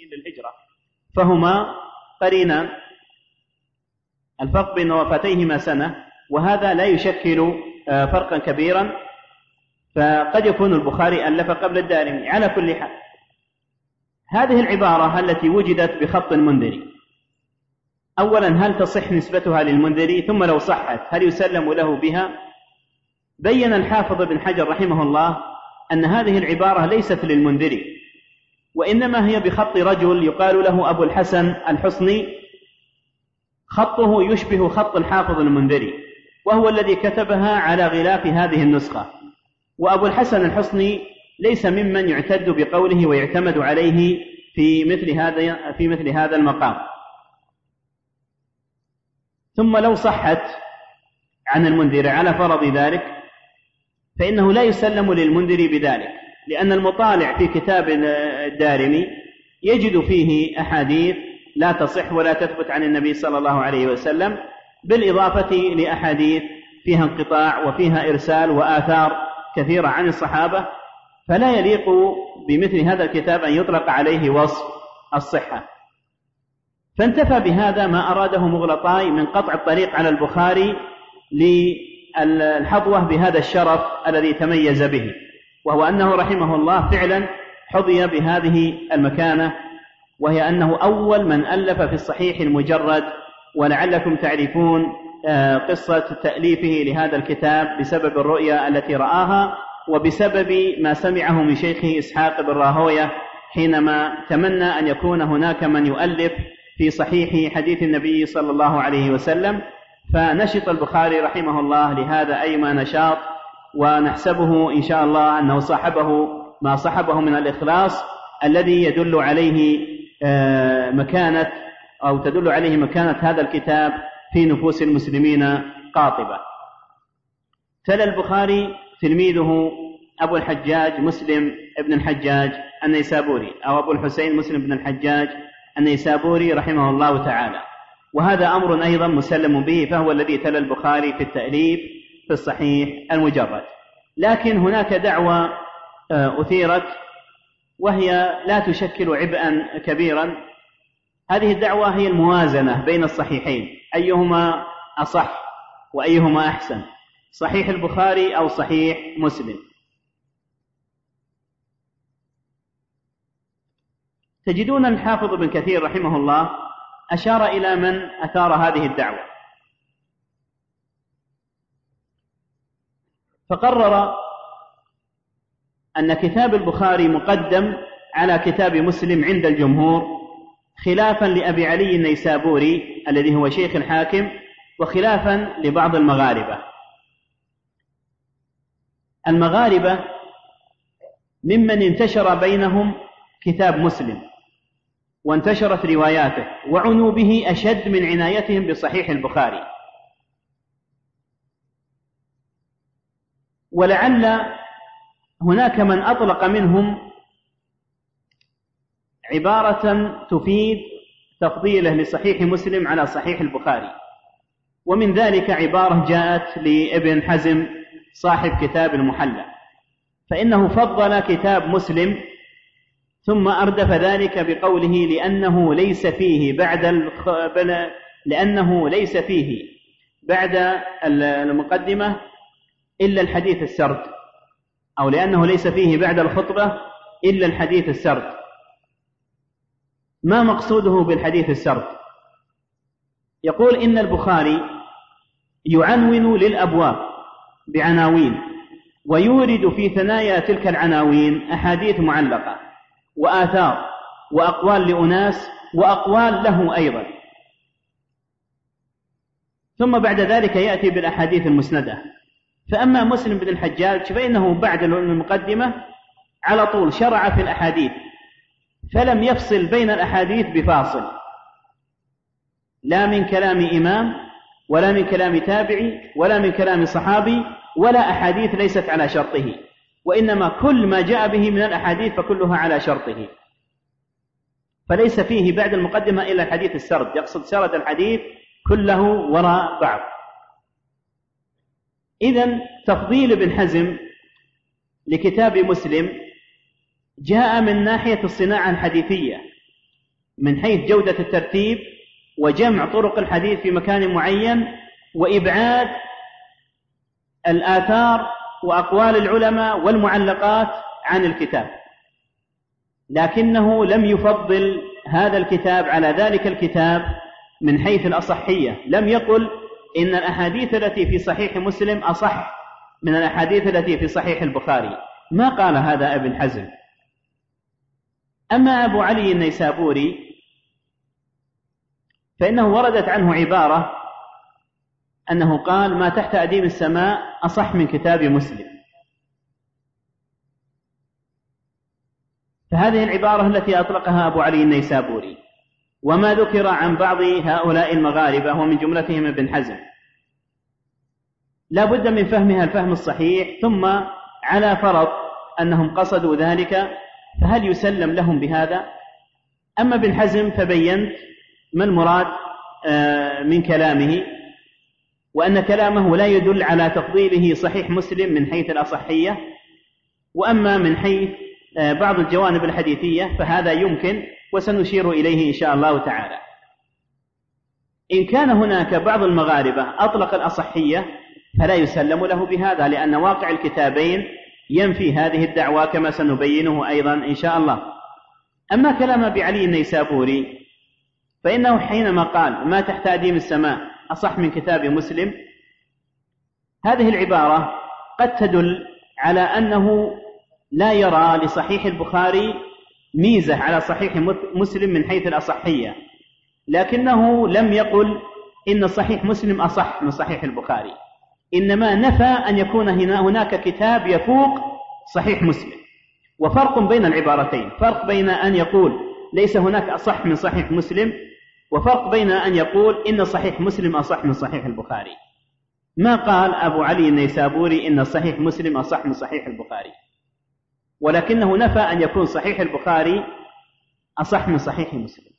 للهجرة، فهما قرينان، الفرق بين وفاتيهما سنة، وهذا لا يشكل فرقا كبيرا، فقد يكون البخاري ألف قبل الدارمي. على كل حال، هذه العبارة التي وجدت بخط المنذري، أولا هل تصح نسبتها للمنذري؟ ثم لو صحت هل يسلم له بها؟ بين الحافظ بن حجر رحمه الله أن هذه العبارة ليست للمنذري، وإنما هي بخط رجل يقال له أبو الحسن الحصني، خطه يشبه خط الحافظ المنذري، وهو الذي كتبها على غلاف هذه النسخة. وأبو الحسن الحصني ليس ممن يعتد بقوله ويعتمد عليه في مثل هذا المقام. ثم لو صحت عن المنذر على فرض ذلك، فإنه لا يسلم للمنذر بذلك، لأن المطالع في كتاب الدارمي يجد فيه أحاديث لا تصح ولا تثبت عن النبي صلى الله عليه وسلم، بالإضافة لأحاديث فيها انقطاع وفيها إرسال وآثار كثيرة عن الصحابة، فلا يليق بمثل هذا الكتاب أن يطلق عليه وصف الصحة. فانتفى بهذا ما أراده مغلطاي من قطع الطريق على البخاري للحظوة بهذا الشرف الذي تميز به، وهو أنه رحمه الله فعلا حظي بهذه المكانة، وهي أنه أول من ألف في الصحيح المجرد. ولعلكم تعرفون قصة تأليفه لهذا الكتاب بسبب الرؤيا التي رآها، وبسبب ما سمعه من شيخه إسحاق بن راهوية حينما تمنى أن يكون هناك من يؤلف في صحيح حديث النبي صلى الله عليه وسلم، فنشط البخاري رحمه الله لهذا أيما نشاط، ونحسبه إن شاء الله أنه صاحبه ما صاحبه من الإخلاص الذي يدل عليه تدل عليه مكانة هذا الكتاب في نفوس المسلمين قاطبة. تلا البخاري تلميذه أبو الحجاج مسلم ابن الحجاج النيسابوري، أو أبو الحسين مسلم بن الحجاج النيسابوري رحمه الله تعالى، وهذا أمر أيضا مسلم به، فهو الذي تلا البخاري في التأليف في الصحيح المجرد. لكن هناك دعوة أثيرت وهي لا تشكل عبئا كبيرا. هذه الدعوة هي الموازنة بين الصحيحين، أيهما أصح وأيهما أحسن، صحيح البخاري أو صحيح مسلم. تجدون الحافظ بن كثير رحمه الله أشار إلى من أثار هذه الدعوة، فقرر أن كتاب البخاري مقدم على كتاب مسلم عند الجمهور، خلافا لأبي علي النيسابوري الذي هو شيخ الحاكم، وخلافا لبعض المغاربة ممن انتشر بينهم كتاب مسلم وانتشرت رواياته، وعنوا به أشد من عنايتهم بصحيح البخاري. ولعل هناك من أطلق منهم عبارة تفيد تفضيله لصحيح مسلم على صحيح البخاري، ومن ذلك عبارة جاءت لابن حزم صاحب كتاب المحلى، فإنه فضل كتاب مسلم ثم أردف ذلك بقوله لأنه ليس فيه بعد المقدمة إلا الحديث السرد، أو لأنه ليس فيه بعد الخطبة إلا الحديث السرد. ما مقصوده بالحديث السرد؟ يقول إن البخاري يعنون للأبواب بعناوين، ويورد في ثنايا تلك العناوين أحاديث معلقة وآثار وأقوال لأناس وأقوال له أيضا، ثم بعد ذلك يأتي بالأحاديث المسندة. فأما مسلم بن الحجاج فإنه بعد المقدمة على طول شرع في الأحاديث، فلم يفصل بين الأحاديث بفاصل، لا من كلام إمام ولا من كلام تابعي ولا من كلام صحابي ولا أحاديث ليست على شرطه، وإنما كل ما جاء به من الأحاديث فكلها على شرطه، فليس فيه بعد المقدمة إلا الحديث السرد، يقصد سرد الحديث كله وراء بعض. إذن تفضيل ابن حزم لكتاب مسلم جاء من ناحية الصناعة الحديثية، من حيث جودة الترتيب وجمع طرق الحديث في مكان معين وإبعاد الآثار وأقوال العلماء والمعلقات عن الكتاب، لكنه لم يفضل هذا الكتاب على ذلك الكتاب من حيث الأصحية. لم يقل إن الأحاديث التي في صحيح مسلم أصح من الأحاديث التي في صحيح البخاري، ما قال هذا ابن حزم. أما أبو علي النيسابوري فإنه وردت عنه عبارة أنه قال: ما تحت أديم السماء أصح من كتاب مسلم. فهذه العبارة التي أطلقها أبو علي النيسابوري، وما ذكر عن بعض هؤلاء المغاربة ومن جملتهم ابن حزم، لا بد من فهمها الفهم الصحيح، ثم على فرض أنهم قصدوا ذلك فهل يسلم لهم بهذا؟ أما ابن حزم فبينت ما المراد من كلامه، وأن كلامه لا يدل على تفضيله صحيح مسلم من حيث الأصحية، وأما من حيث بعض الجوانب الحديثية فهذا يمكن وسنشير إليه إن شاء الله تعالى. إن كان هناك بعض المغاربة أطلق الأصحية فلا يسلم له بهذا، لأن واقع الكتابين ينفي هذه الدعوة كما سنبينه أيضا إن شاء الله. أما كلام أبي علي النيسابوري فإنه حينما قال: ما تحت أديم السماء أصح من كتاب مسلم، هذه العبارة قد تدل على أنه لا يرى لصحيح البخاري ميزة على صحيح مسلم من حيث الأصحية، لكنه لم يقل إن صحيح مسلم أصح من صحيح البخاري، إنما نفى أن يكون هناك كتاب يفوق صحيح مسلم. وفرق بين العبارتين، فرق بين أن يقول ليس هناك أصح من صحيح مسلم، وفرق بين أن يقول إن صحيح مسلم أصح من صحيح البخاري. ما قال أبو علي النيسابوري إن صحيح مسلم أصح من صحيح البخاري، ولكنه نفى أن يكون صحيح البخاري أصح من صحيح مسلم.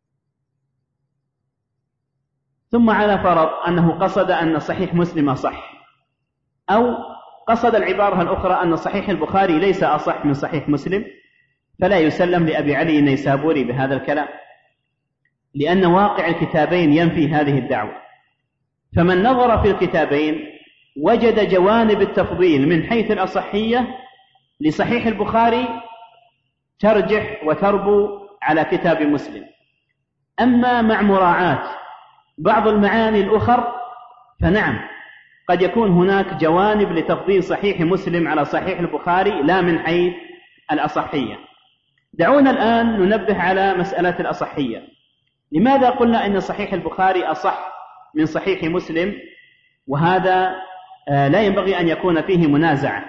ثم على فرض أنه قصد أن صحيح مسلم أصح، أو قصد العبارة الأخرى أن صحيح البخاري ليس أصح من صحيح مسلم، فلا يسلم لأبي علي النيسابوري بهذا الكلام، لأن واقع الكتابين ينفي هذه الدعوة. فمن نظر في الكتابين وجد جوانب التفضيل من حيث الأصحية لصحيح البخاري ترجح وتربو على كتاب مسلم. أما مع مراعاة بعض المعاني الأخر فنعم، قد يكون هناك جوانب لتفضيل صحيح مسلم على صحيح البخاري لا من حيث الأصحية. دعونا الآن ننبه على مسألة الأصحية. لماذا قلنا إن صحيح البخاري أصح من صحيح مسلم؟ وهذا لا ينبغي أن يكون فيه منازعة،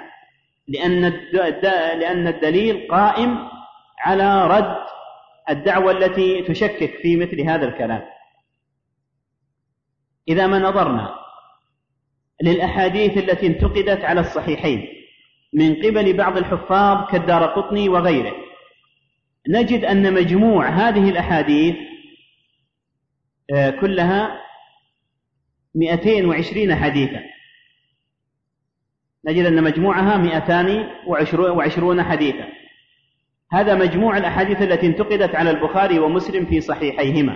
لأن الدليل قائم على رد الدعوة التي تشكك في مثل هذا الكلام. إذا ما نظرنا للأحاديث التي انتقدت على الصحيحين من قبل بعض الحفاظ كالدارقطني وغيره، نجد أن مجموع هذه الأحاديث كلها 220 حديثا، نجد أن مجموعها 220 حديثا. هذا مجموع الأحاديث التي انتقدت على البخاري ومسلم في صحيحيهما،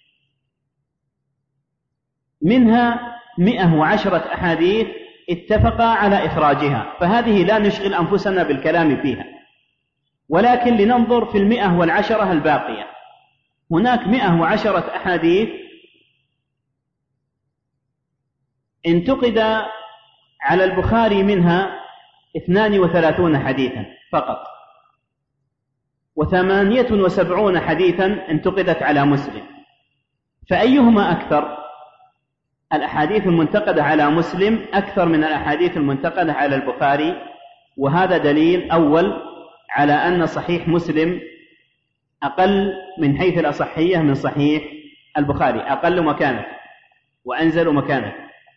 منها 110 أحاديث اتفقا على إخراجها، فهذه لا نشغل أنفسنا بالكلام فيها، ولكن لننظر في 110 الباقية. هناك 110 أحاديث انتقد على البخاري منها 32 حديثا فقط، و78 حديثا انتقدت على مسلم. فأيهما أكثر؟ الأحاديث المنتقدة على مسلم أكثر من الأحاديث المنتقدة على البخاري، وهذا دليل أول على أن صحيح مسلم أقل من حيث الأصحية من صحيح البخاري، أقل مكانة وأنزل مكانة.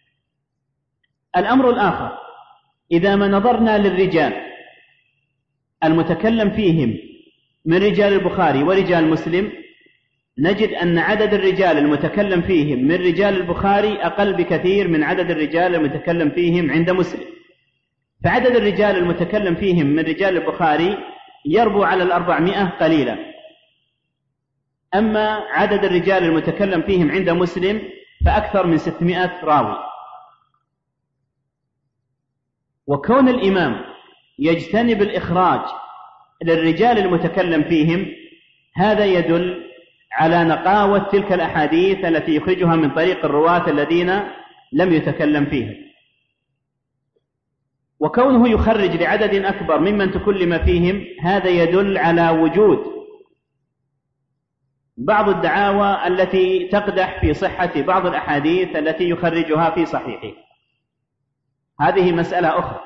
الأمر الآخر، إذا ما نظرنا للرجال المتكلم فيهم من رجال البخاري ورجال مسلم، نجد أن عدد الرجال المتكلم فيهم من رجال البخاري أقل بكثير من عدد الرجال المتكلم فيهم عند مسلم. فعدد الرجال المتكلم فيهم من رجال البخاري يربو على 400 قليلا. أما عدد الرجال المتكلم فيهم عند مسلم فأكثر من 600 راوي. وكون الإمام يجتنب الإخراج للرجال المتكلم فيهم هذا يدل على نقاوة تلك الأحاديث التي يخرجها من طريق الرواة الذين لم يتكلم فيهم. وكونه يخرج لعدد أكبر ممن تكلم فيهم هذا يدل على وجود بعض الدعاوى التي تقدح في صحة بعض الأحاديث التي يخرجها في صحيحه. هذه مسألة أخرى.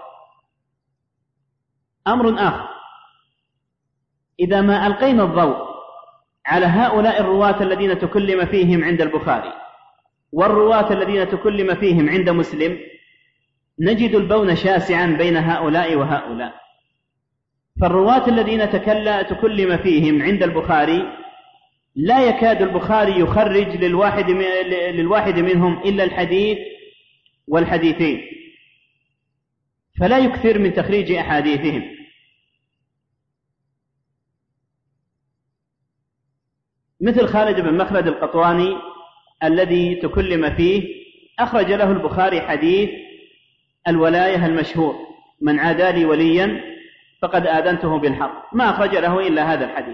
أمر آخر، إذا ما ألقينا الضوء على هؤلاء الرواة الذين تكلم فيهم عند البخاري والرواة الذين تكلم فيهم عند مسلم نجد البون شاسعا بين هؤلاء وهؤلاء. فالرواة الذين تكلم فيهم عند البخاري لا يكاد البخاري يخرج للواحد منهم إلا الحديث والحديثين، فلا يكثر من تخريج أحاديثهم. مثل خالد بن مخلد القطواني الذي تكلم فيه أخرج له البخاري حديث الولاية المشهور: من عادى لي وليا فقد آذنته بالحرب، ما أخرج له إلا هذا الحديث.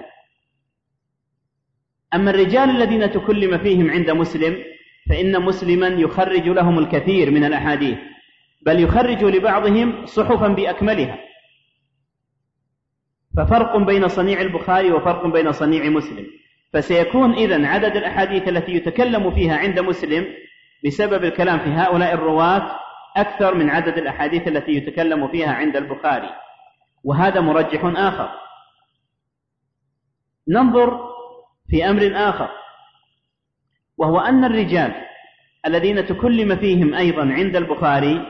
أما الرجال الذين تكلم فيهم عند مسلم فإن مسلما يخرج لهم الكثير من الأحاديث، بل يخرج لبعضهم صحفا بأكملها. ففرق بين صنيع البخاري وفرق بين صنيع مسلم. فسيكون إذن عدد الأحاديث التي يتكلم فيها عند مسلم بسبب الكلام في هؤلاء الرواة أكثر من عدد الأحاديث التي يتكلم فيها عند البخاري، وهذا مرجح آخر. ننظر في أمر آخر، وهو أن الرجال الذين تكلم فيهم أيضا عند البخاري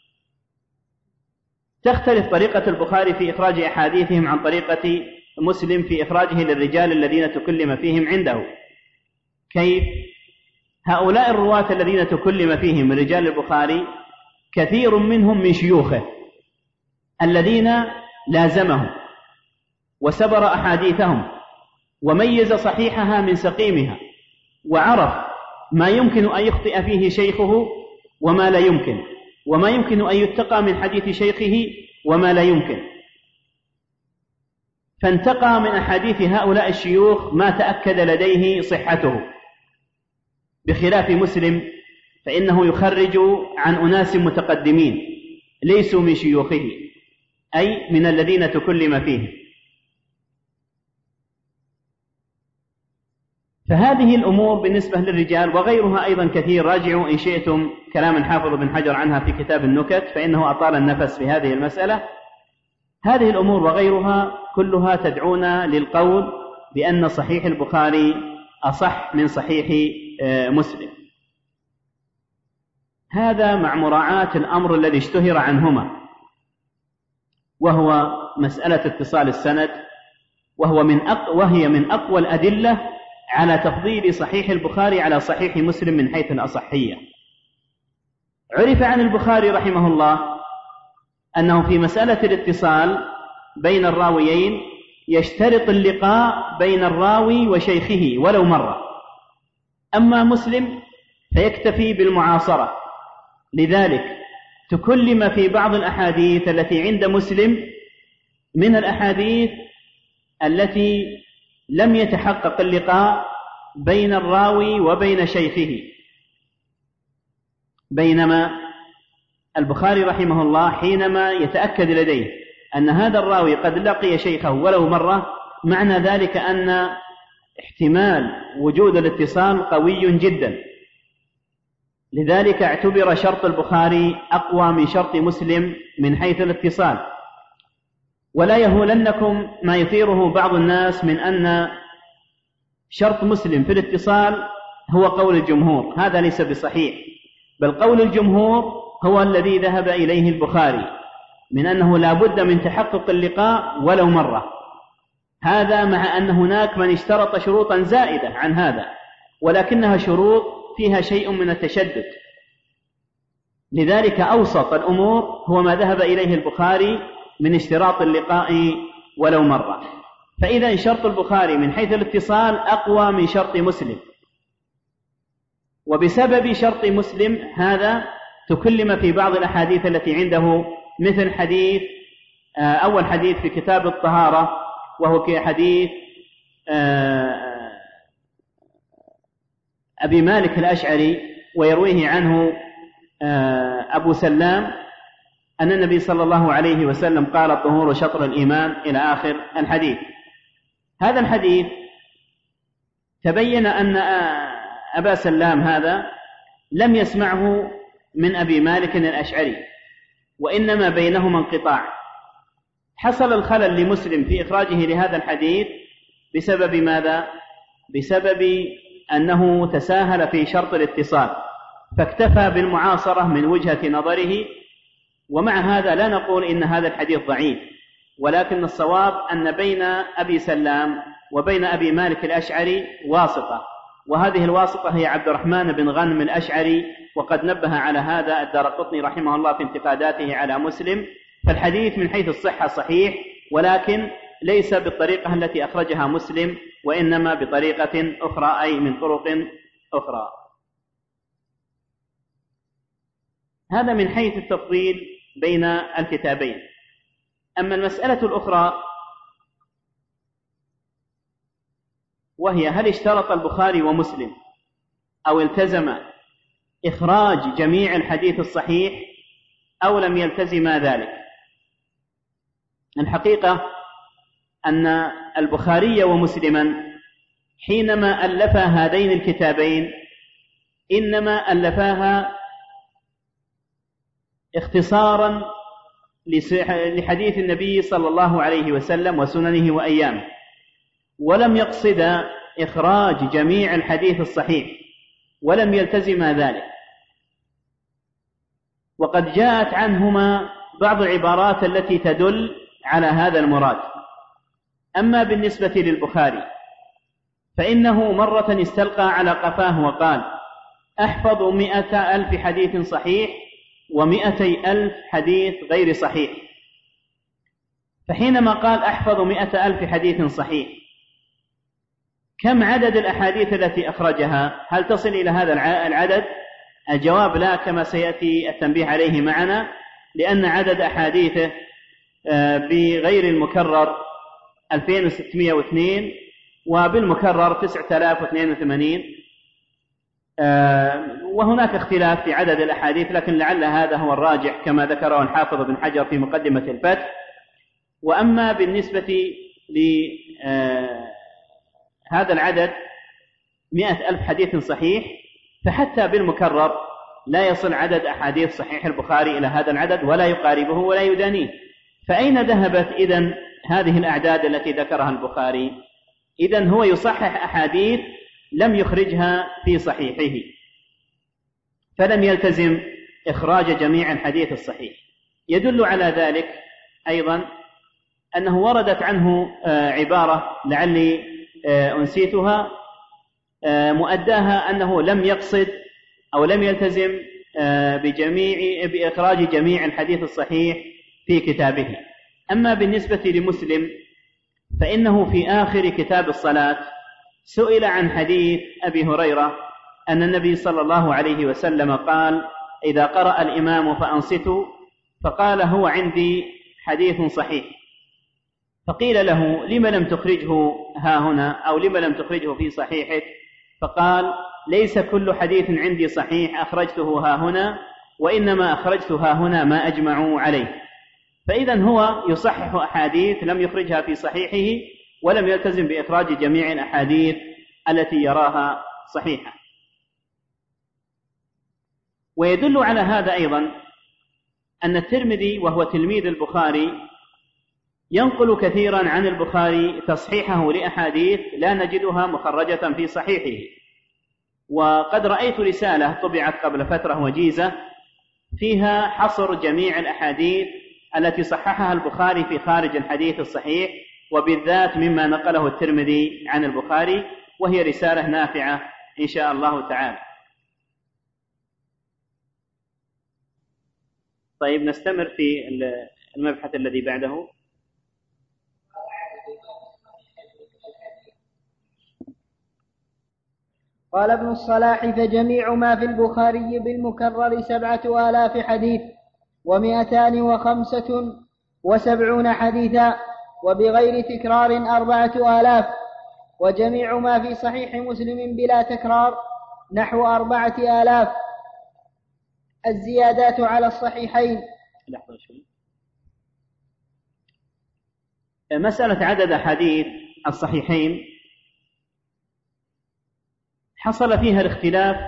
تختلف طريقة البخاري في إخراج أحاديثهم عن طريقة مسلم في إخراجه للرجال الذين تكلم فيهم عنده. كيف؟ هؤلاء الرواة الذين تكلم فيهم من رجال البخاري كثير منهم من شيوخه الذين لازمهم وسبر أحاديثهم وميز صحيحها من سقيمها، وعرف ما يمكن أن يخطئ فيه شيخه وما لا يمكن، وما يمكن أن يتقى من حديث شيخه وما لا يمكن، فانتقى من أحاديث هؤلاء الشيوخ ما تأكد لديه صحته. بخلاف مسلم فإنه يخرج عن أناس متقدمين ليسوا من شيوخه، أي من الذين تكلم فيه. فهذه الأمور بالنسبة للرجال، وغيرها أيضا كثير. راجعوا إن شئتم كلام الحافظ بن حجر عنها في كتاب النكت، فإنه أطال النفس في هذه المسألة. هذه الأمور وغيرها كلها تدعونا للقول بأن صحيح البخاري أصح من صحيح مسلم. هذا مع مراعاة الأمر الذي اشتهر عنهما، وهو مسألة اتصال السند، وهي من أقوى الأدلة على تفضيل صحيح البخاري على صحيح مسلم من حيث الأصحية. عرف عن البخاري رحمه الله أنه في مسألة الاتصال بين الراويين يشترط اللقاء بين الراوي وشيخه ولو مرة. أما مسلم فيكتفي بالمعاصرة، لذلك تكلم في بعض الأحاديث التي عند مسلم من الأحاديث التي لم يتحقق اللقاء بين الراوي وبين شيخه، بينما البخاري رحمه الله حينما يتأكد لديه أن هذا الراوي قد لقي شيخه ولو مرة، معنى ذلك أن احتمال وجود الاتصال قوي جدا. لذلك اعتبر شرط البخاري أقوى من شرط مسلم من حيث الاتصال. ولا يهولنكم ما يثيره بعض الناس من أن شرط مسلم في الاتصال هو قول الجمهور، هذا ليس بصحيح، بل قول الجمهور هو الذي ذهب إليه البخاري من أنه لا بد من تحقق اللقاء ولو مرة. هذا مع أن هناك من اشترط شروطا زائدة عن هذا، ولكنها شروط فيها شيء من التشدد. لذلك أوسط الأمور هو ما ذهب إليه البخاري من اشتراط اللقاء ولو مرة. فإذا شرط البخاري من حيث الاتصال أقوى من شرط مسلم، وبسبب شرط مسلم هذا تكلم في بعض الأحاديث التي عنده، مثل حديث أول حديث في كتاب الطهارة، وهو كحديث أبي مالك الأشعري، ويرويه عنه أبو سلام أن النبي صلى الله عليه وسلم قال: الطهور شطر الإيمان، إلى آخر الحديث. هذا الحديث تبين أن أبا سلام هذا لم يسمعه من أبي مالك الأشعري، وإنما بينهما انقطاع. حصل الخلل لمسلم في إخراجه لهذا الحديث بسبب ماذا؟ بسبب أنه تساهل في شرط الاتصال، فاكتفى بالمعاصرة من وجهة نظره. ومع هذا لا نقول إن هذا الحديث ضعيف، ولكن الصواب أن بين أبي سلام وبين أبي مالك الأشعري واسطة، وهذه الواسطة هي عبد الرحمن بن غنم الأشعري، وقد نبه على هذا الدارقطني رحمه الله في انتقاداته على مسلم. فالحديث من حيث الصحة صحيح، ولكن ليس بالطريقة التي أخرجها مسلم، وإنما بطريقة أخرى، أي من طرق أخرى. هذا من حيث التفضيل بين الكتابين. أما المسألة الأخرى وهي: هل اشترط البخاري ومسلم أو التزم إخراج جميع الحديث الصحيح أو لم يلتزم ذلك؟ الحقيقة أن البخاري ومسلما حينما ألفا هذين الكتابين إنما ألفاها اختصارا لحديث النبي صلى الله عليه وسلم وسننه وأيامه، ولم يقصد إخراج جميع الحديث الصحيح، ولم يلتزم ذلك. وقد جاءت عنهما بعض العبارات التي تدل على هذا المراد. أما بالنسبة للبخاري فإنه مرة استلقى على قفاه وقال: أحفظ 100,000 حديث صحيح و200,000 حديث غير صحيح. فحينما قال أحفظ 100,000 حديث صحيح، كم عدد الأحاديث التي أخرجها؟ هل تصل إلى هذا العدد؟ الجواب لا، كما سيأتي التنبيه عليه معنا، لأن عدد أحاديثه بغير المكرر 2602، وبالمكرر 9082، وهناك اختلاف في عدد الأحاديث، لكن لعل هذا هو الراجح كما ذكره الحافظ بن حجر في مقدمة الفتح. وأما بالنسبة لهذا العدد 100,000 حديث صحيح، فحتى بالمكرر لا يصل عدد أحاديث صحيح البخاري إلى هذا العدد، ولا يقاربه ولا يدانيه. فأين ذهبت إذن هذه الأعداد التي ذكرها البخاري؟ إذن هو يصحح أحاديث لم يخرجها في صحيحه، فلم يلتزم إخراج جميع الحديث الصحيح. يدل على ذلك أيضا أنه وردت عنه عبارة لعلي أنسيتها، مؤداها أنه لم يقصد أو لم يلتزم بإخراج جميع الحديث الصحيح في كتابه. أما بالنسبة لمسلم فإنه في آخر كتاب الصلاة سئل عن حديث أبي هريرة أن النبي صلى الله عليه وسلم قال: إذا قرأ الإمام فأنصتوا، فقال: هو عندي حديث صحيح. فقيل له: لم لم تخرجه ها هنا، أو لم لم تخرجه في صحيحك؟ فقال: ليس كل حديث عندي صحيح أخرجته ها هنا، وإنما أخرجت ها هنا ما أجمعوا عليه. فإذا هو يصحح أحاديث لم يخرجها في صحيحه، ولم يلتزم بإخراج جميع الأحاديث التي يراها صحيحة. ويدل على هذا أيضا أن الترمذي وهو تلميذ البخاري ينقل كثيرا عن البخاري تصحيحه لأحاديث لا نجدها مخرجة في صحيحه. وقد رأيت رسالة طبعت قبل فترة وجيزة فيها حصر جميع الأحاديث التي صححها البخاري في خارج الحديث الصحيح، وبالذات مما نقله الترمذي عن البخاري، وهي رسالة نافعة إن شاء الله تعالى. طيب، نستمر في المبحث الذي بعده. قال ابن الصلاح: فجميع ما في البخاري بالمكرر 7,000 حديث و275 حديثا، وبغير تكرار 4,000، وجميع ما في صحيح مسلم بلا تكرار نحو 4,000. الزيادات على الصحيحين. مسألة عدد أحاديث الصحيحين حصل فيها الاختلاف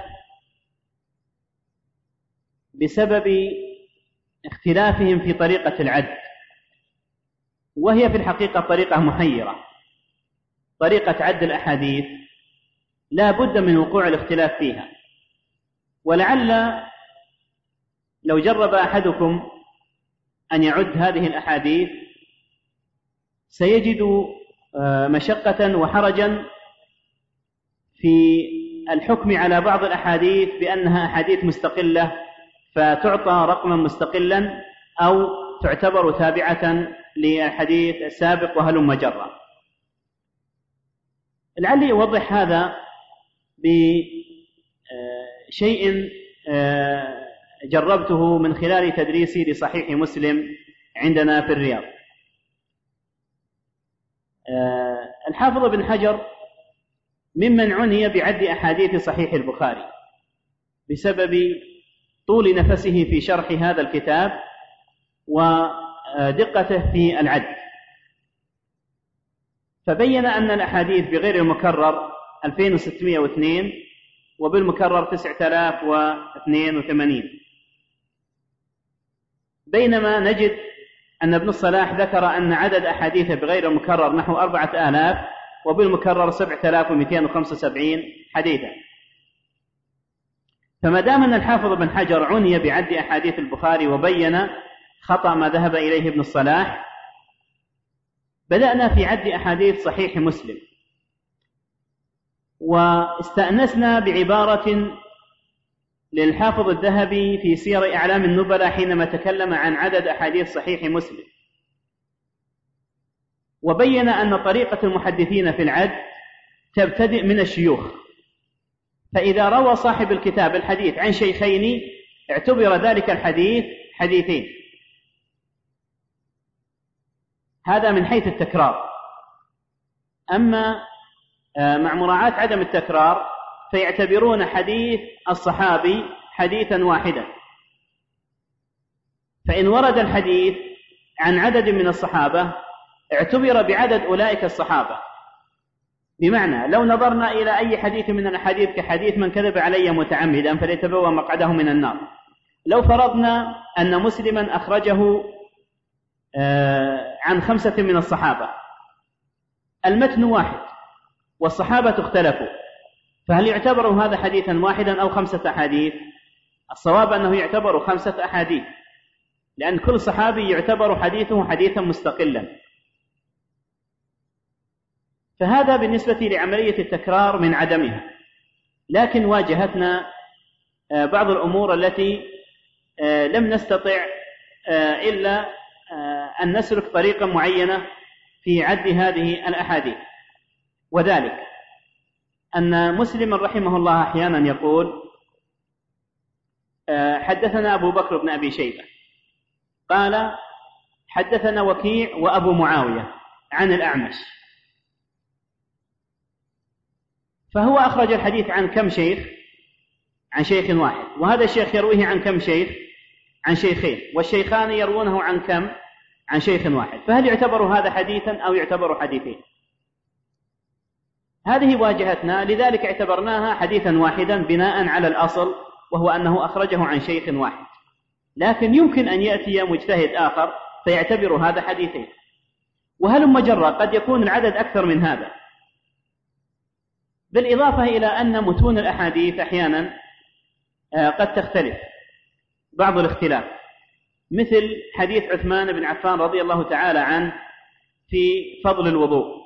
بسبب اختلافهم في طريقة العد، وهي في الحقيقة طريقة محيرة. طريقة عد الأحاديث لا بد من وقوع الاختلاف فيها، ولعل لو جرب أحدكم أن يعد هذه الأحاديث سيجد مشقة وحرجا في الحكم على بعض الأحاديث بأنها أحاديث مستقلة فتعطى رقما مستقلا أو تعتبر تابعة للحديث السابق وهلم جرا. لعلي أوضح هذا بشيء جربته من خلال تدريسي لصحيح مسلم عندنا في الرياض. الحافظ بن حجر ممن عني بعد أحاديث صحيح البخاري بسبب طول نفسه في شرح هذا الكتاب ودقته في العد، فبين أن الأحاديث بغير المكرر 2602 وبالمكرر 9082، بينما نجد أن ابن الصلاح ذكر أن عدد أحاديث بغير المكرر نحو 4000 وبالمكرر 7275 حديثا. فما دام أن الحافظ بن حجر عني بعد أحاديث البخاري وبين خطأ ما ذهب إليه ابن الصلاح، بدأنا في عد أحاديث صحيح مسلم، واستأنسنا بعبارة للحافظ الذهبي في سير أعلام النبلاء حينما تكلم عن عدد أحاديث صحيح مسلم، وبين أن طريقة المحدثين في العد تبتدئ من الشيوخ، فإذا روى صاحب الكتاب الحديث عن شيخين اعتبر ذلك الحديث حديثين. هذا من حيث التكرار. أما مع مراعاة عدم التكرار فيعتبرون حديث الصحابي حديثا واحدا، فإن ورد الحديث عن عدد من الصحابة اعتبر بعدد أولئك الصحابة. بمعنى لو نظرنا إلى أي حديث من الأحاديث كحديث من كذب علي متعمدا فليتبوأ مقعده من النار، لو فرضنا أن مسلما أخرجه عن 5 من الصحابة، المتن واحد والصحابة اختلفوا، فهل يعتبر هذا حديثا واحدا أو 5 أحاديث؟ الصواب أنه يعتبر 5 أحاديث، لأن كل صحابي يعتبر حديثه حديثا مستقلا. فهذا بالنسبة لعملية التكرار من عدمها. لكن واجهتنا بعض الأمور التي لم نستطع إلا أن نسلك طريقا معينة في عد هذه الأحاديث، وذلك أن مسلم رحمه الله أحيانا يقول: حدثنا أبو بكر بن أبي شيبة قال حدثنا وكيع وأبو معاوية عن الأعمش، فهو أخرج الحديث عن كم شيخ؟ عن شيخ واحد، وهذا الشيخ يرويه عن كم شيخ؟ عن شيخين، والشيخان يروونه عن كم؟ عن شيخ واحد، فهل يعتبر هذا حديثا أو يعتبر حديثين؟ هذه واجهتنا، لذلك اعتبرناها حديثا واحدا بناء على الأصل، وهو أنه أخرجه عن شيخ واحد. لكن يمكن أن يأتي مجتهد آخر فيعتبر هذا حديثين، وهلم جرا قد يكون العدد أكثر من هذا، بالإضافة إلى أن متون الأحاديث أحيانا قد تختلف بعض الاختلاف، مثل حديث عثمان بن عفان رضي الله تعالى عنه في فضل الوضوء.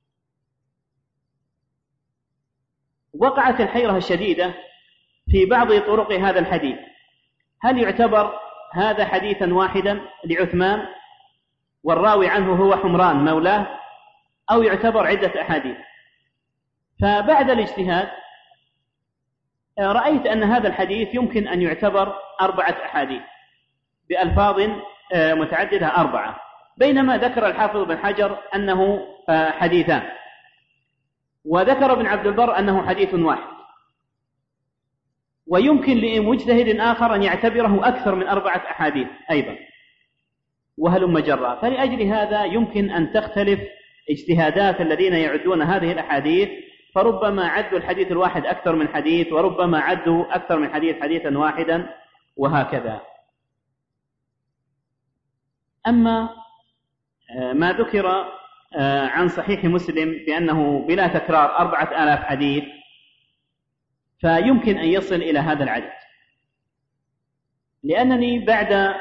وقعت الحيرة الشديدة في بعض طرق هذا الحديث، هل يعتبر هذا حديثا واحدا لعثمان والراوي عنه هو حمران مولاه، أو يعتبر عدة أحاديث؟ فبعد الاجتهاد رأيت أن هذا الحديث يمكن أن يعتبر 4 أحاديث بألفاظ متعددة 4، بينما ذكر الحافظ بن حجر أنه حديثان، وذكر ابن عبد البر أنه حديث واحد، ويمكن لمجتهد آخر أن يعتبره أكثر من 4 أحاديث أيضا، وهلم جرا. فلأجل هذا يمكن أن تختلف اجتهادات الذين يعدون هذه الأحاديث، فربما عدوا الحديث الواحد أكثر من حديث، وربما عدوا أكثر من حديث حديثا واحدا، وهكذا. أما ما ذكر عن صحيح مسلم بأنه بلا تكرار 4000 حديث، فيمكن أن يصل إلى هذا العدد، لأنني بعد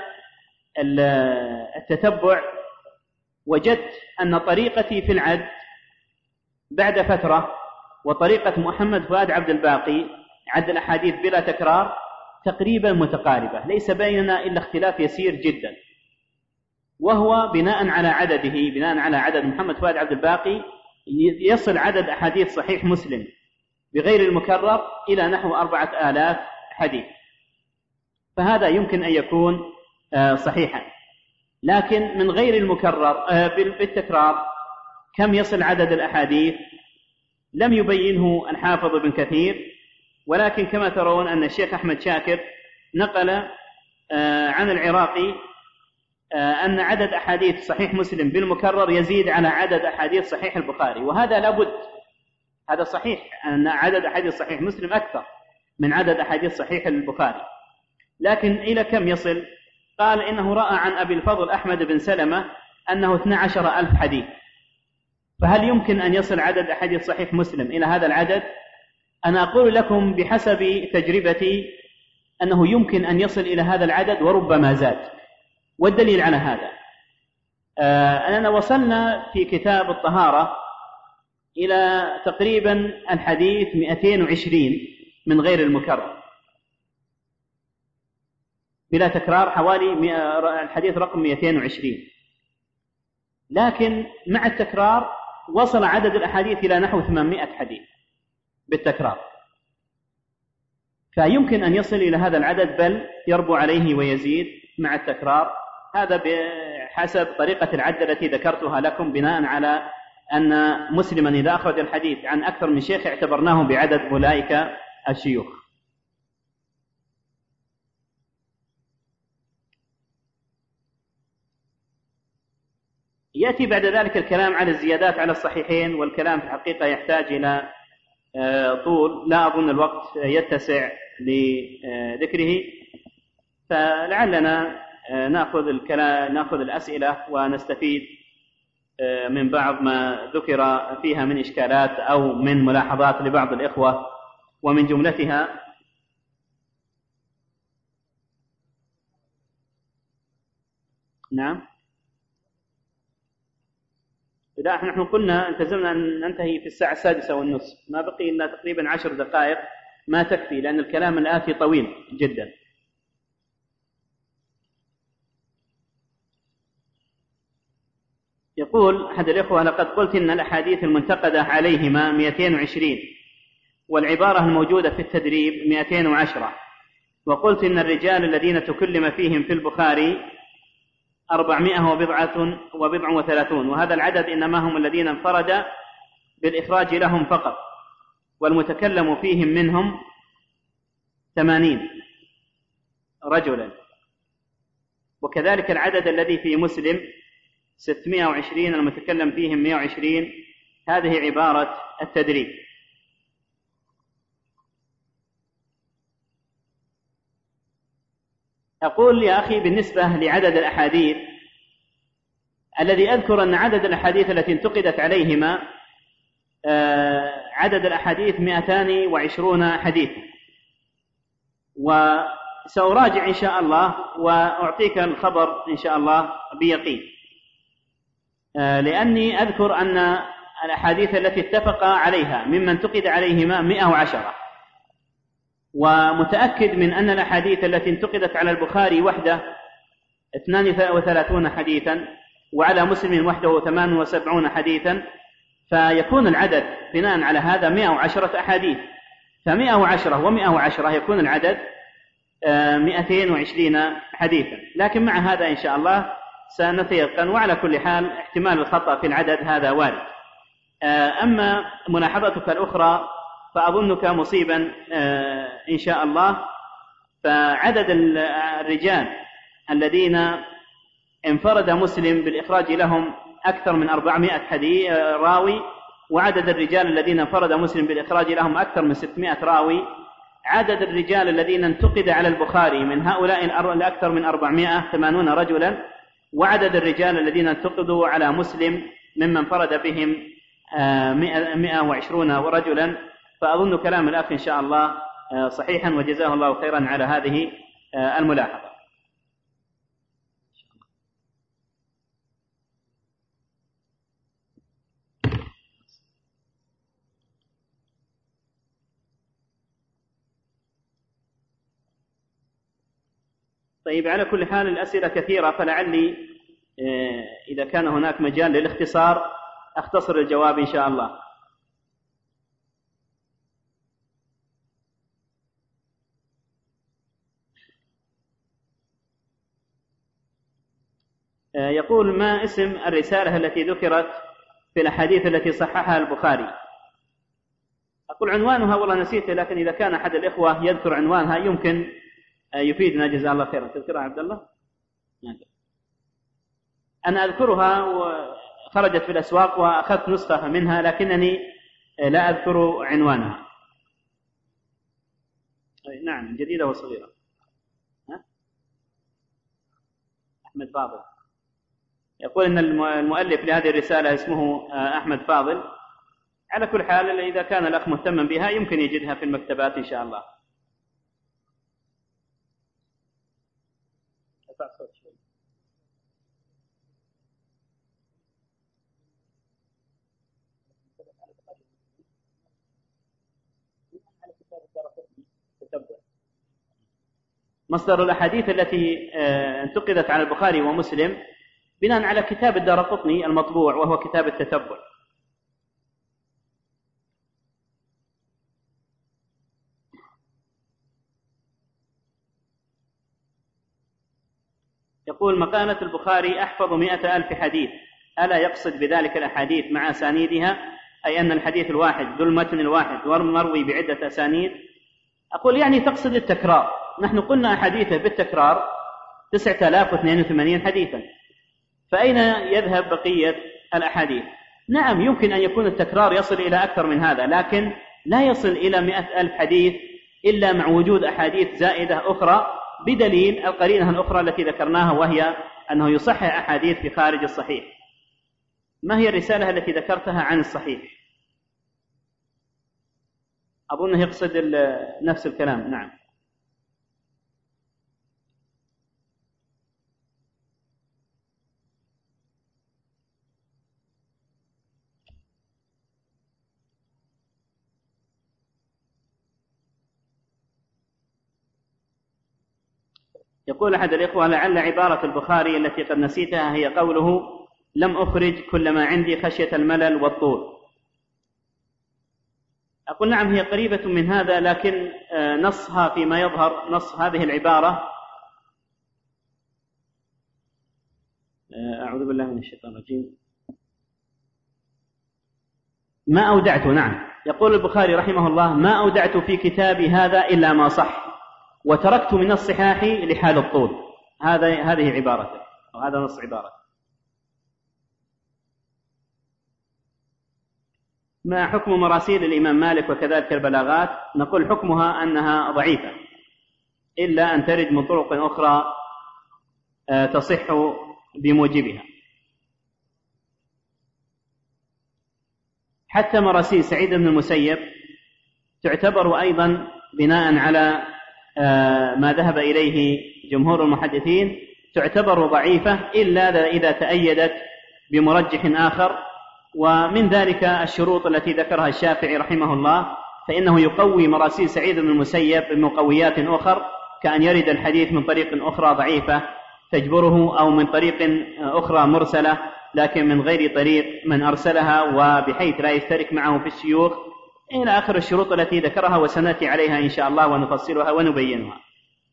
التتبع وجدت أن طريقتي في العد بعد فترة وطريقة محمد فؤاد عبد الباقي عد الأحاديث بلا تكرار تقريبا متقاربة، ليس بيننا إلا اختلاف يسير جدا، وهو بناء على عدده، بناء على عدد محمد فؤاد عبد الباقي يصل عدد أحاديث صحيح مسلم بغير المكرر إلى نحو 4000 حديث، فهذا يمكن أن يكون صحيحا. لكن من غير المكرر بالتكرار كم يصل عدد الأحاديث لم يبينه الحافظ ابن كثير، ولكن كما ترون أن الشيخ أحمد شاكر نقل عن العراقي أن عدد أحاديث صحيح مسلم بالمكرر يزيد على عدد أحاديث صحيح البخاري، وهذا لابد، هذا صحيح أن عدد أحاديث صحيح مسلم أكثر من عدد أحاديث صحيح البخاري، لكن إلى كم يصل؟ قال إنه رأى عن أبي الفضل أحمد بن سلمة أنه 12,000 حديث، فهل يمكن أن يصل عدد أحاديث صحيح مسلم إلى هذا العدد؟ أنا أقول لكم بحسب تجربتي أنه يمكن أن يصل إلى هذا العدد وربما زاد، والدليل على هذا أننا وصلنا في كتاب الطهارة إلى تقريبا الحديث 220 من غير المكرر بلا تكرار، حوالي الحديث رقم 220، لكن مع التكرار وصل عدد الأحاديث إلى نحو 800 حديث بالتكرار، فيمكن أن يصل إلى هذا العدد بل يربو عليه ويزيد مع التكرار. هذا بحسب طريقة العد التي ذكرتها لكم، بناء على أن مسلما إذا أخرج الحديث عن أكثر من شيخ اعتبرناه بعدد أولئك الشيوخ. يأتي بعد ذلك الكلام على الزيادات على الصحيحين، والكلام في الحقيقة يحتاج إلى طول، لا أظن الوقت يتسع لذكره، فلعلنا نأخذ الأسئلة ونستفيد من بعض ما ذكر فيها من إشكالات أو من ملاحظات لبعض الإخوة، ومن جملتها نعم. لا، نحن قلنا التزمنا أن ننتهي في الساعة 6:30، ما بقي إلا تقريبا 10 دقائق، ما تكفي لأن الكلام الآتي طويل جدا. يقول أحد الإخوة: لقد قلت إن الأحاديث المنتقدة عليهما 220، والعبارة الموجودة في التدريب 210، وقلت إن الرجال الذين تكلم فيهم في البخاري 430، وهذا العدد إنما هم الذين انفرد بالإخراج لهم فقط، والمتكلم فيهم منهم 80 رجلا، وكذلك العدد الذي في مسلم 620 المتكلم فيهم 120. هذه عبارة التدريب. أقول يا أخي بالنسبة لعدد الأحاديث الذي أذكر أن عدد الأحاديث التي انتقدت عليهما عدد الأحاديث 220 حديث، وسأراجع إن شاء الله وأعطيك الخبر إن شاء الله بيقين، لأني أذكر أن الأحاديث التي اتفق عليها ممن انتقد عليهما 110، ومتأكد من أن الأحاديث التي انتقدت على البخاري وحده 32 حديثا، وعلى مسلم وحده 78 حديثا، فيكون العدد بناء على هذا 110 أحاديث. ف110 و110 يكون العدد 220 حديثا. لكن مع هذا إن شاء الله سنتيقن، وعلى كل حال احتمال الخطأ في العدد هذا وارد. أما ملاحظتك الأخرى فأظنك مصيبا إن شاء الله. فعدد الرجال الذين انفرد مسلم بالإخراج لهم أكثر من 400 راوي، وعدد الرجال الذين انفرد مسلم بالإخراج لهم أكثر من 600 راوي. عدد الرجال الذين انتقد على البخاري من هؤلاء الأكثر من 480 رجلا، وعدد الرجال الذين انتقدوا على مسلم ممن انفرد بهم 120 رجلا. فأظن كلام الأخ إن شاء الله صحيحا، وجزاه الله خيرا على هذه الملاحظة. طيب، على كل حال الأسئلة كثيرة، فلعلي إذا كان هناك مجال للاختصار أختصر الجواب إن شاء الله. يقول: ما اسم الرسالة التي ذكرت في الأحاديث التي صححها البخاري؟ أقول عنوانها والله نسيته، لكن إذا كان أحد الإخوة يذكر عنوانها يمكن يفيدنا جزاه الله خيرا. تذكرها عبد الله؟ أنا أذكرها وخرجت في الأسواق وأخذت نسخة منها، لكنني لا أذكر عنوانها. نعم، جديدة وصغيرة. أحمد فاضل يقول إن المؤلف لهذه الرسالة اسمه أحمد فاضل. على كل حال إذا كان الأخ مهتما بها يمكن يجدها في المكتبات إن شاء الله. مصدر الأحاديث التي انتقدت على البخاري ومسلم بناء على كتاب الدارقطني المطبوع، وهو كتاب التتبع. يقول: مقالة البخاري أحفظ 100,000 حديث، ألا يقصد بذلك الأحاديث مع أسانيدها، أي أن الحديث الواحد ذو المتن الواحد والمروي بعدة أسانيد؟ أقول يعني تقصد التكرار. نحن قلنا أحاديثه بالتكرار 9082 حديثا، فأين يذهب بقية الأحاديث؟ نعم، يمكن أن يكون التكرار يصل إلى أكثر من هذا، لكن لا يصل إلى 100,000 حديث إلا مع وجود أحاديث زائدة أخرى، بدليل القرينة الأخرى التي ذكرناها، وهي أنه يصحح أحاديث في خارج الصحيح. ما هي الرسالة التي ذكرتها عن الصحيح؟ أظنه يقصد نفس الكلام. نعم. يقول أحد الإخوة: لعل عبارة البخاري التي قد نسيتها هي قوله: لم أخرج كل ما عندي خشية الملل والطول. أقول نعم، هي قريبة من هذا، لكن نصها فيما يظهر نص هذه العبارة. أعوذ بالله من الشيطان الرجيم. ما أودعت. نعم، يقول البخاري رحمه الله: ما أودعت في كتابي هذا إلا ما صح، وتركت من الصحاح لحال الطول. هذه عبارته، أو هذا نص عبارته. ما حكم مراسيل الإمام مالك وكذلك البلاغات؟ نقول حكمها أنها ضعيفة، إلا أن ترد من طرق أخرى تصح بموجبها. حتى مراسيل سعيد بن المسيب تعتبر أيضا بناء على ما ذهب إليه جمهور المحدثين تعتبر ضعيفة، إلا إذا تأيدت بمرجح آخر، ومن ذلك الشروط التي ذكرها الشافعي رحمه الله، فإنه يقوي مراسيل سعيد بن المسيب بمقويات أخر، كأن يرد الحديث من طريق أخرى ضعيفة تجبره، أو من طريق أخرى مرسلة لكن من غير طريق من أرسلها، وبحيث لا يشترك معه في الشيوخ إلى آخر الشروط التي ذكرها، وسنأتي عليها إن شاء الله ونفصلها ونبينها.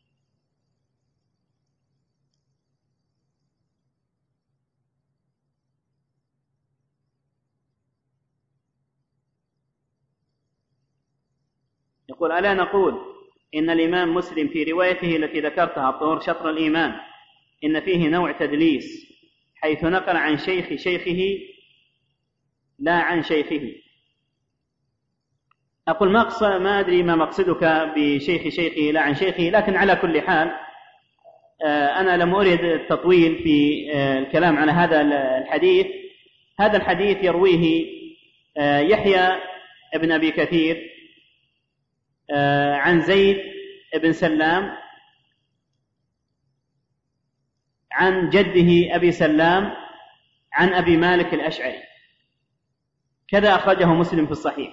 يقول: ألا نقول إن الإمام مسلم في روايته التي ذكرتها الطهور شطر الإيمان إن فيه نوع تدليس، حيث نقل عن شيخ شيخه لا عن شيخه؟ أقول ما أدري ما مقصدك بشيخ شيخه لا عن شيخه، لكن على كل حال أنا لم أرد التطويل في الكلام على هذا الحديث. هذا الحديث يرويه يحيى ابن أبي كثير عن زيد بن سلام عن جده أبي سلام عن أبي مالك الأشعري، كذا أخرجه مسلم في الصحيح.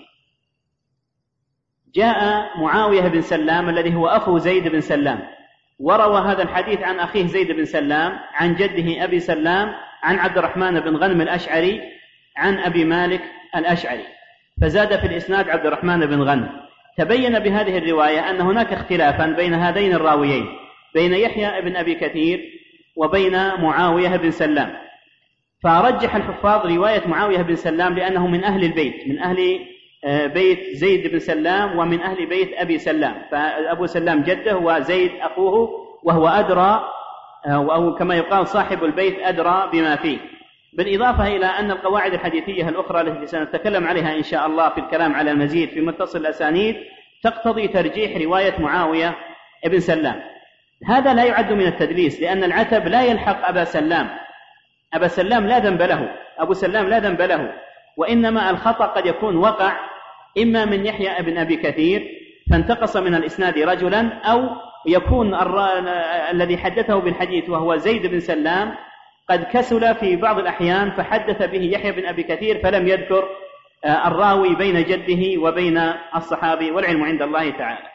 جاء معاوية بن سلام الذي هو أخو زيد بن سلام وروى هذا الحديث عن أخيه زيد بن سلام عن جده أبي سلام عن عبد الرحمن بن غنم الأشعري عن أبي مالك الأشعري، فزاد في الإسناد عبد الرحمن بن غنم. تبين بهذه الرواية أن هناك اختلافا بين هذين الراويين، بين يحيى بن أبي كثير وبين معاوية بن سلام، فرجح الحفاظ رواية معاوية بن سلام لأنه من أهل البيت، من أهل بيت زيد بن سلام ومن أهل بيت أبي سلام، فأبو سلام جده وزيد أخوه، وهو أدرى، أو كما يقال صاحب البيت أدرى بما فيه. بالإضافة إلى أن القواعد الحديثية الأخرى التي سنتكلم عليها إن شاء الله في الكلام على المزيد في متصل الأسانيد تقتضي ترجيح رواية معاوية بن سلام. هذا لا يعد من التدليس، لأن العتب لا يلحق أبا سلام، أبا سلام لا ذنب له، أبو سلام لا ذنب له، وإنما الخطأ قد يكون وقع إما من يحيى بن أبي كثير فانتقص من الإسناد رجلا، أو يكون الذي حدثه بالحديث وهو زيد بن سلام قد كسل في بعض الأحيان فحدث به يحيى بن أبي كثير فلم يذكر الراوي بين جده وبين الصحابي، والعلم عند الله تعالى.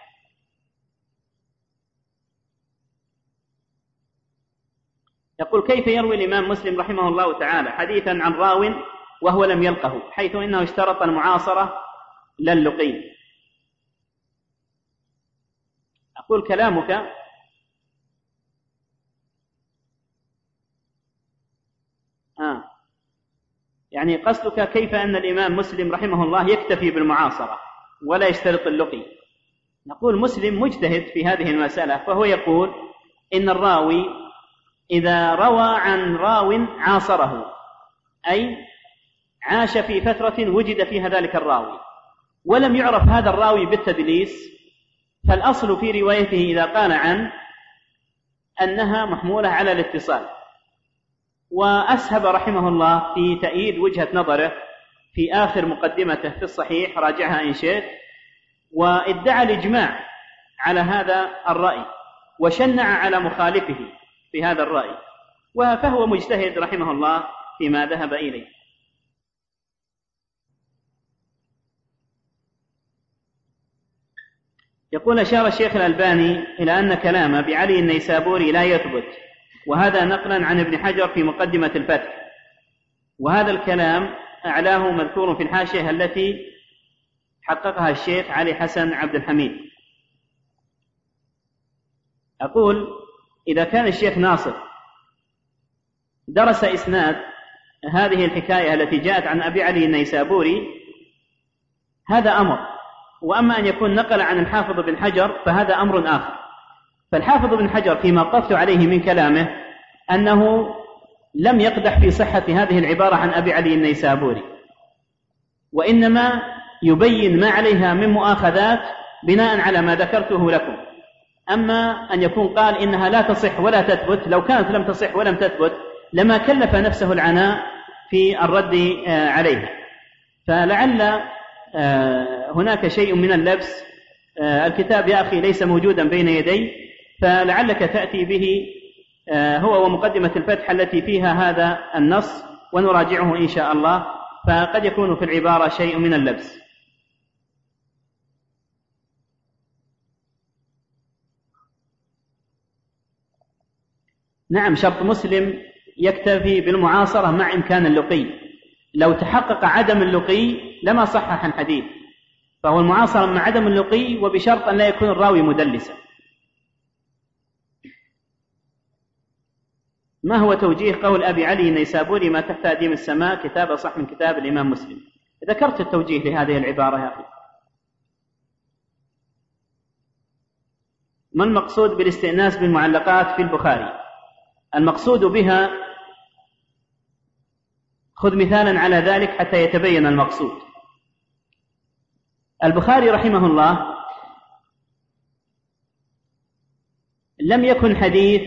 يقول: كيف يروي الإمام مسلم رحمه الله تعالى حديثا عن راو وهو لم يلقه، حيث إنه اشترط المعاصرة للقي؟ أقول: كلامك يعني قصدك كيف أن الإمام مسلم رحمه الله يكتفي بالمعاصرة ولا يشترط اللقي. نقول: مسلم مجتهد في هذه المسألة، فهو يقول إن الراوي إذا روى عن راو عاصره، أي عاش في فترة وجد فيها ذلك الراوي ولم يعرف هذا الراوي بالتدليس، فالأصل في روايته إذا قال عن أنها محمولة على الاتصال. وأسهب رحمه الله في تأييد وجهة نظره في آخر مقدمته في الصحيح، راجعها إن شئت، وادعى الإجماع على هذا الرأي وشنع على مخالفه في هذا الرأي، فهو مجتهد رحمه الله فيما ذهب إليه. يقول: أشار الشيخ الألباني إلى أن كلام بعلي النيسابوري لا يثبت، وهذا نقلا عن ابن حجر في مقدمة الفتح، وهذا الكلام أعلاه مذكور في الحاشية التي حققها الشيخ علي حسن عبد الحميد. أقول: إذا كان الشيخ ناصر درس إسناد هذه الحكاية التي جاءت عن أبي علي النيسابوري هذا أمر، وأما أن يكون نقل عن الحافظ بن حجر فهذا أمر آخر. فالحافظ بن حجر فيما وقفت عليه من كلامه أنه لم يقدح في صحة هذه العبارة عن أبي علي النيسابوري، وإنما يبين ما عليها من مؤاخذات بناء على ما ذكرته لكم. أما أن يكون قال إنها لا تصح ولا تثبت، لو كانت لم تصح ولم تثبت لما كلف نفسه العناء في الرد عليها. فلعل هناك شيء من اللبس، الكتاب يا أخي ليس موجودا بين يدي، فلعلك تأتي به هو ومقدمة الفتح التي فيها هذا النص ونراجعه إن شاء الله، فقد يكون في العبارة شيء من اللبس. نعم، شرط مسلم يكتفي بالمعاصرة مع إمكان اللقي، لو تحقق عدم اللقي لما صحح الحديث، فهو المعاصرة مع عدم اللقي وبشرط أن لا يكون الراوي مدلسا. ما هو توجيه قول أبي علي النيسابوري ما تحت أديم السماء كتاب أصح من كتاب الإمام مسلم؟ ذكرت التوجيه لهذه العبارة يا أخي. ما المقصود بالاستئناس بالمعلقات في البخاري؟ المقصود بها، خذ مثالا على ذلك حتى يتبين المقصود. البخاري رحمه الله لم يكن حديث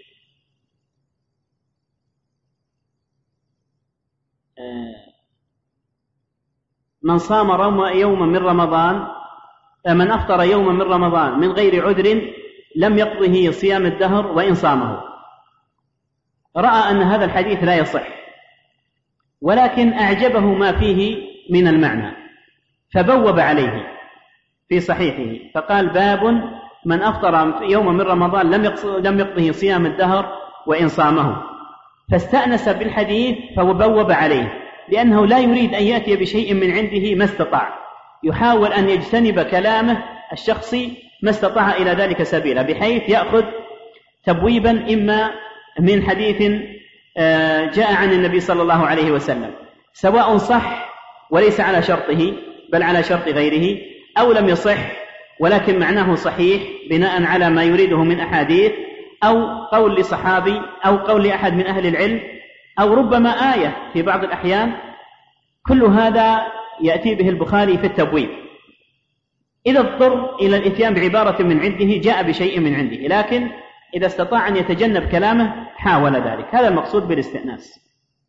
من صام يوما من رمضان، من أفطر يوما من رمضان من غير عذر لم يقضه صيام الدهر وإن صامه. رأى أن هذا الحديث لا يصح، ولكن أعجبه ما فيه من المعنى فبوب عليه في صحيحه فقال: باب من أفطر يوما من رمضان لم يقضه صيام الدهر وإن صامه. فاستأنس بالحديث فبوب عليه، لأنه لا يريد أن يأتي بشيء من عنده ما استطاع، يحاول أن يجتنب كلامه الشخصي ما استطاع إلى ذلك سبيلا، بحيث يأخذ تبويبا إما من حديث جاء عن النبي صلى الله عليه وسلم سواء صح وليس على شرطه بل على شرط غيره، أو لم يصح ولكن معناه صحيح بناء على ما يريده من أحاديث، أو قول لصحابي أو قول لأحد من أهل العلم، أو ربما آية في بعض الأحيان. كل هذا يأتي به البخاري في التبويب. إذا اضطر إلى الإتيان بعبارة من عنده جاء بشيء من عنده، لكن إذا استطاع أن يتجنب كلامه حاول ذلك. هذا المقصود بالاستئناس.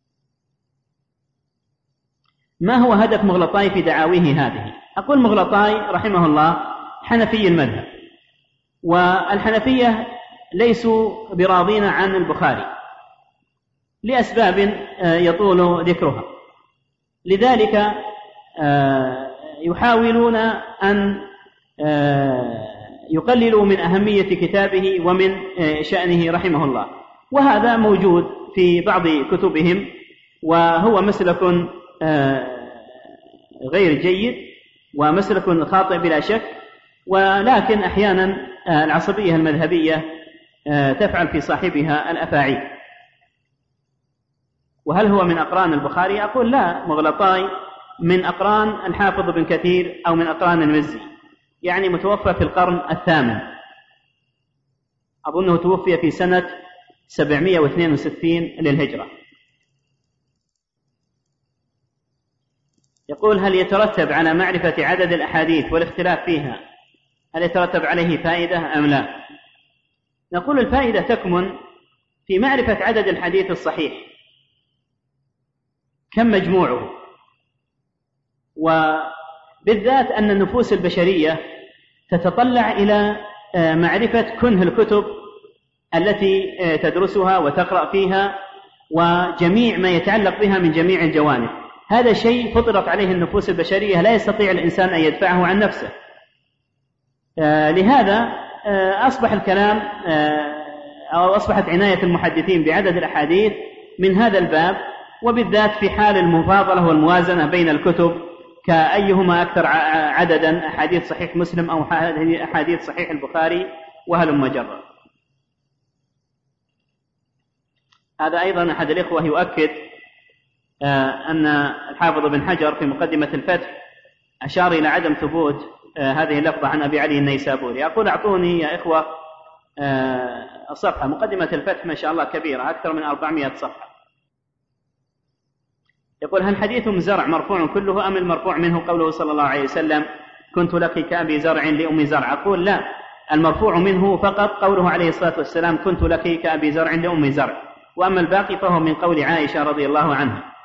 ما هو هدف مغلطاي في دعاويه هذه؟ أقول مغلطاي رحمه الله حنفي المذهب، والحنفية ليسوا براضين عن البخاري لأسباب يطول ذكرها، لذلك يحاولون أن يقللوا من أهمية كتابه ومن شأنه رحمه الله، وهذا موجود في بعض كتبهم، وهو مسلك غير جيد ومسلك خاطئ بلا شك. ولكن أحيانا العصبية المذهبية تفعل في صاحبها الأفاعيل. وهل هو من أقران البخاري؟ أقول لا، مغلطاي من أقران الحافظ بن كثير أو من أقران المزي، يعني متوفى في القرن الثامن، أظنه توفي في سنة 762 للهجرة. يقول: هل يترتب على معرفة عدد الأحاديث والاختلاف فيها هل يترتب عليه فائدة أم لا؟ نقول الفائدة تكمن في معرفة عدد الحديث الصحيح كم مجموعه، وبالذات أن النفوس البشرية تتطلع إلى معرفة كنه الكتب التي تدرسها وتقرأ فيها وجميع ما يتعلق بها من جميع الجوانب. هذا شيء فطرت عليه النفوس البشرية لا يستطيع الإنسان أن يدفعه عن نفسه. لهذا أصبح الكلام أو أصبحت عناية المحدثين بعدد الأحاديث من هذا الباب، وبالذات في حال المفاضلة والموازنة بين الكتب كأيهما أكثر عددا، أحاديث صحيح مسلم أو أحاديث صحيح البخاري وهلم جرا. هذا أيضا أحد الإخوة يؤكد أن الحافظ بن حجر في مقدمة الفتح أشار إلى عدم ثبوت هذه اللفظة عن أبي علي النيسابوري. أقول أعطوني يا إخوة الصفحة. مقدمة الفتح ما شاء الله كبيرة، أكثر من 400 صفحة. يقول: هل حديث زرع مرفوع كله أم المرفوع منه قوله صلى الله عليه وسلم كنت لك كأبي زرع لأم زرع؟ أقول لا، المرفوع منه فقط قوله عليه الصلاة والسلام كنت لك كأبي زرع لأم زرع، وأما الباقي فهو من قول عائشة رضي الله عنها.